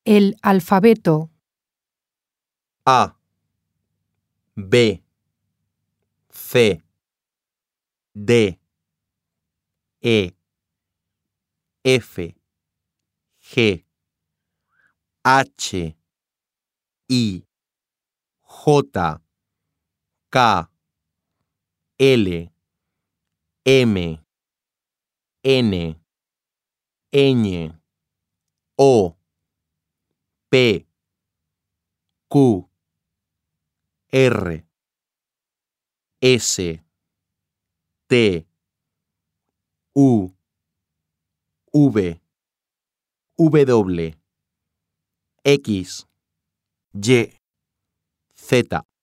El alfabeto. A, B, C, D, E, F, G, H, I, J, K, L, M, N, Ñ, O, P, Q, R, S, T, U, V, W, X, Y, Z.